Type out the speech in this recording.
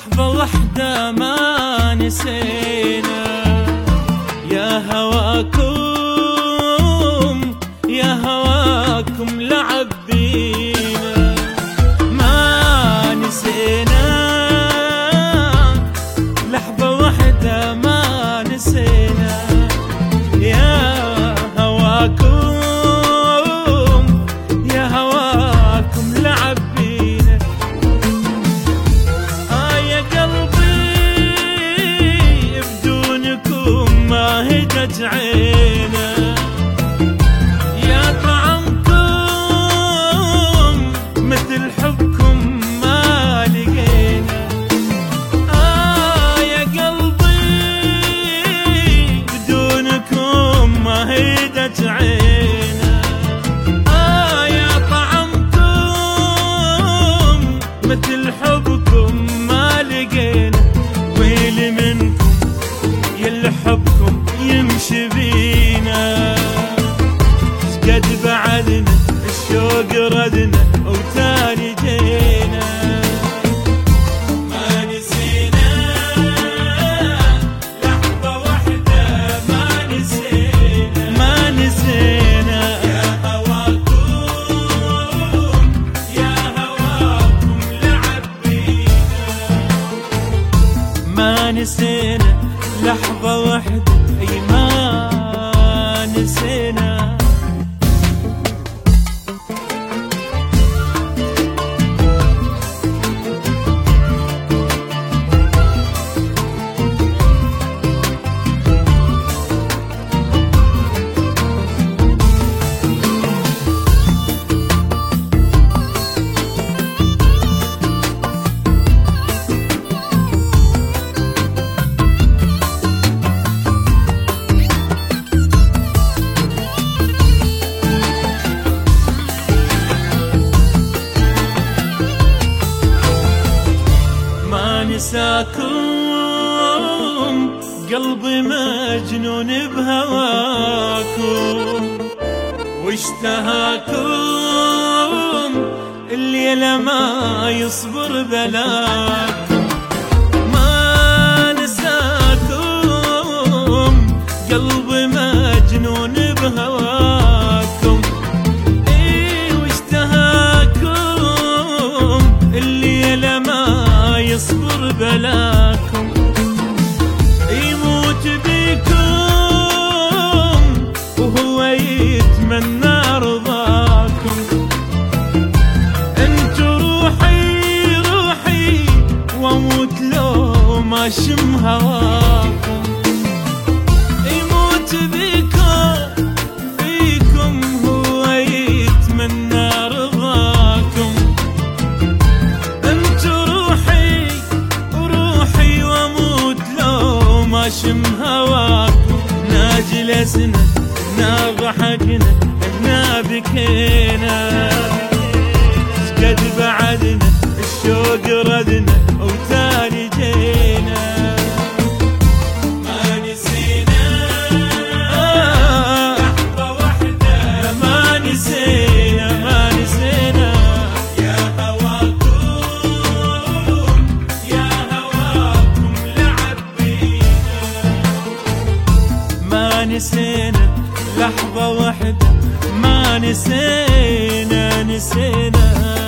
لحظة واحدة ما نسينا يا هواكم، يا هواكم لعب بينا. ما نسينا لحظة واحدة ما نسينا يا هواكم، يا هواكم لعب بينا. يا قلبي بدونكم ما هدت عينا، يا طعمكم مثل حبكم ما لقينا. يا قلبي بدونكم ما هدت عينا، يا طعمكم مثل حبكم ما لقينا. ويلي منكم يلي حبكم يمشي بينا، قد بعدنا الشوق ردنا وتاني جينا. ما نسينا لحظة واحدة ما نسينا، ما نسينا يا هواكم، يا هواكم لعب بينا. ما نسينا لحظة واحدة، أي ما نسينا. نساكم قلبي مجنون بهواكم، واشتهاكم الليل ما يصبر بلاكم. ما نساكم قلبي مجنون بهواكم، واشتهاكم الليل ما يصبر بلاكم. يموت بيكم وهو يتمنى رضاكم. انتو روحي روحي واموت لو ما شم هواكم. يموت بيكم هو يتمنى رضاكم. انتو شم هواكم. ناجلسنا هنا ضحكنا هنا بكينا، قد بعدنا الشوق ردنا وتاني جينا. ما نسينا لحظة واحدة ما نسينا، ما نسينا يا هواكم، يا هواكم لعب بينا. ما نسينا لحظة واحدة ما نسينا، نسينا